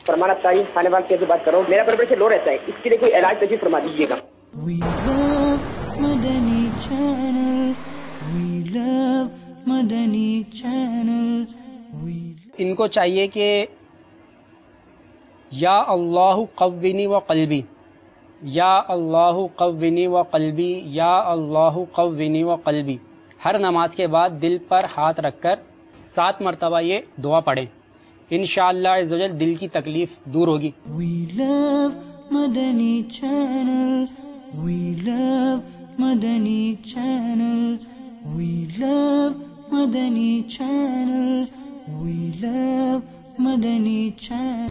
फरमाना तारीफ खाने वाले कैसे बात करो, मेरा ब्लड प्रेशर लो रहता है, इसके लिए कोई इलाज तजवीज़ फरमा दीजिएगा। We love Madani Channel. We love Madani Channel. इनको चाहिए कि या अल्लाहु कव्विनी व क़ल्बी, या अल्लाहु कव्विनी व क़ल्बी, या अल्लाहु कव्विनी व क़ल्बी हर नमाज के बाद दिल पर हाथ रखकर 7 मरतबा ये दुआ पढ़ें। इंशाअल्लाह अज़्ज़ व जल दिल की तकलीफ दूर होगी। We love Madani Channel. We love Madani Channel. We love Madani Channel. We love Madani Channel.